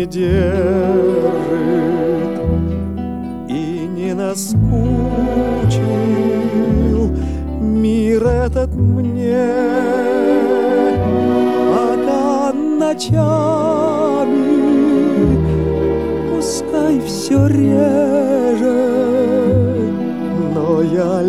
держит и не наскучил мир этот мне, пока ночами пускай все реже, но я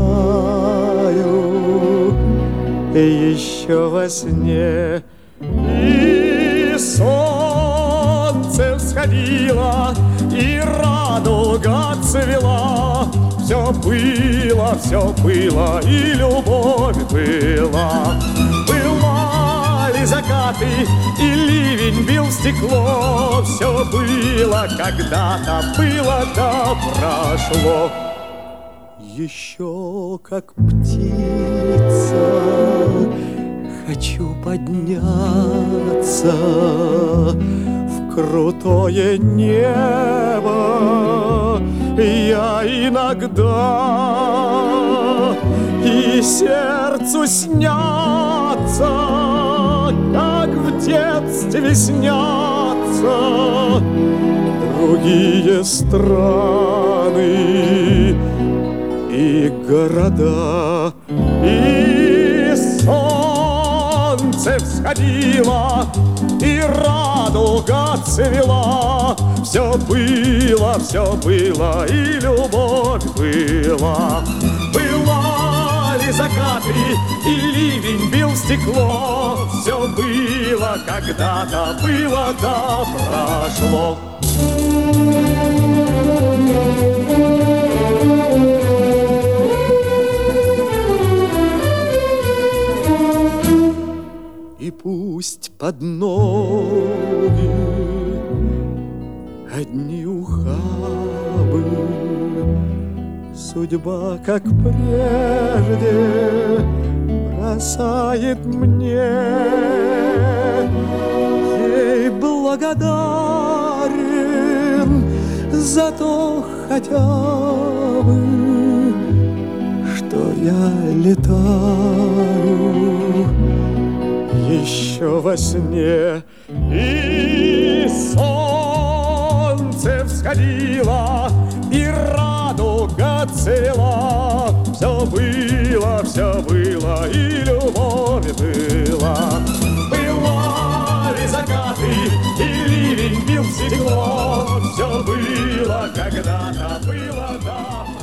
летаю еще во сне. И солнце всходило, и радуга цвела. Все было, и любовь была. Бывали закаты, и ливень бил в стекло. Все было когда-то, было да прошло. Еще как птица хочу подняться в крутое небо. Я иногда и сердцу снятся, как в детстве снятся другие страны и города. И солнце всходило, и радуга цвела. Все было, и любовь была. Бывали закаты, и ливень бил в стекло. Все было когда-то, было да прошло. И пусть под ноги одни ухабы, судьба, как прежде, бросает мне. Ей благодарен за то хотя бы, что я летаю еще во сне. И солнце всходило, и радуга цвела. Все было, и любовь была. Бывали закаты, и ливень бил в стекло. Все было когда-то, было да.